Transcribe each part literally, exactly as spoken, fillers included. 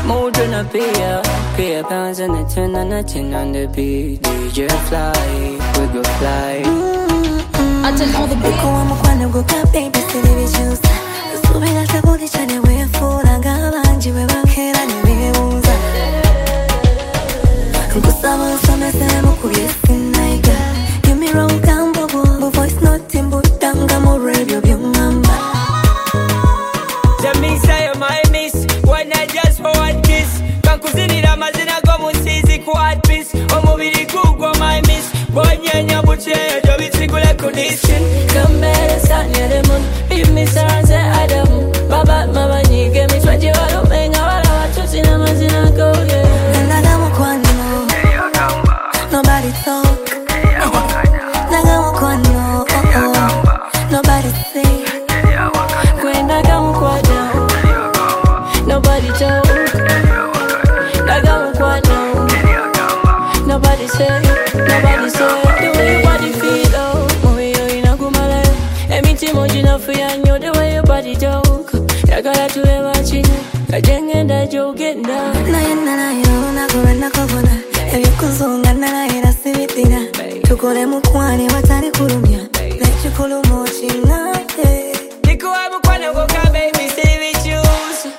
Mood tryna pay ya. Pay a pounds and a ten and a ten on the beat. D J fly, we go fly. I tell all the beat. Go on, go go go, baby, still if you choose. So we got the body channel way full. I got a bunch of people and we won't. Go summer, summer, summer, go yes in Niger. Give me wrong, come bo bo. Voice nothing but danga mo radio, young mama. Jamie say my miss, when I just for one kiss. Kankuzini na mazina go musizi quad piece. Omubiri kugwa my miss. Bonye nyabuche, jobi sigule condition. Come better stand near the moon. If me say Adam, Baba mama nige me twenty walo menga wala watu na mazina go yeah. Nanga mo kwano, nobody talk. Nanga mo kwano, nobody say. Kwenda kama kwano, nobody talk. Nanga mo kwano, nobody say, nobody say. The way your body feel, oh, moyo yo inagumala. Emiti moji na fuyanyo, the way your body talk. Yakala tuwe wachina, kajenge nda jogenda. Na yena na yo, nakura nakobona. Ebyo kuzunga na ira sibitira. Tukole mukwani watari kurumya. Lechu kulumo china. Nikuwa mukwano goka baby say we choose.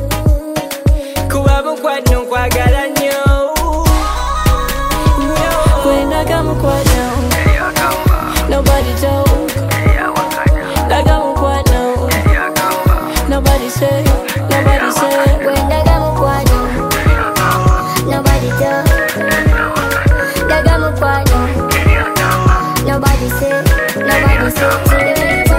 Kuwa mukwano kwa garanyo. Kwenda kama kwano, nobody talk. Daga mukwano, nobody say, nobody say. Kwenda kama kwano, nobody talk. Daga mukwano, nobody say, nobody say.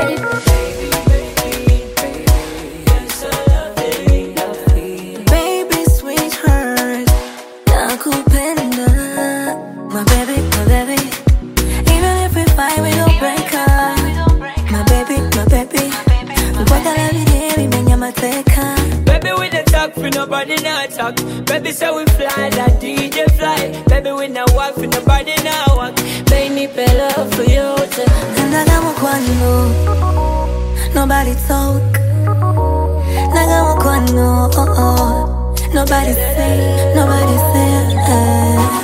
Baby, sweetheart, nakupenda. My baby, my baby. Even if we fight, we don't break up. My baby, my baby. Mpaka every day, we menya mateka. Baby, we the talk, for nobody not talk. Baby, say we fly, like D J fly. Baby, we not walk, for nobody not walk. Baby, pay love for you. Naga mukwano, nobody talk. Naga mukwano, oh oh. Nobody say, nobody say. Uh.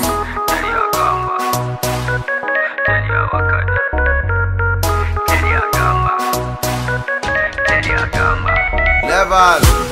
Never.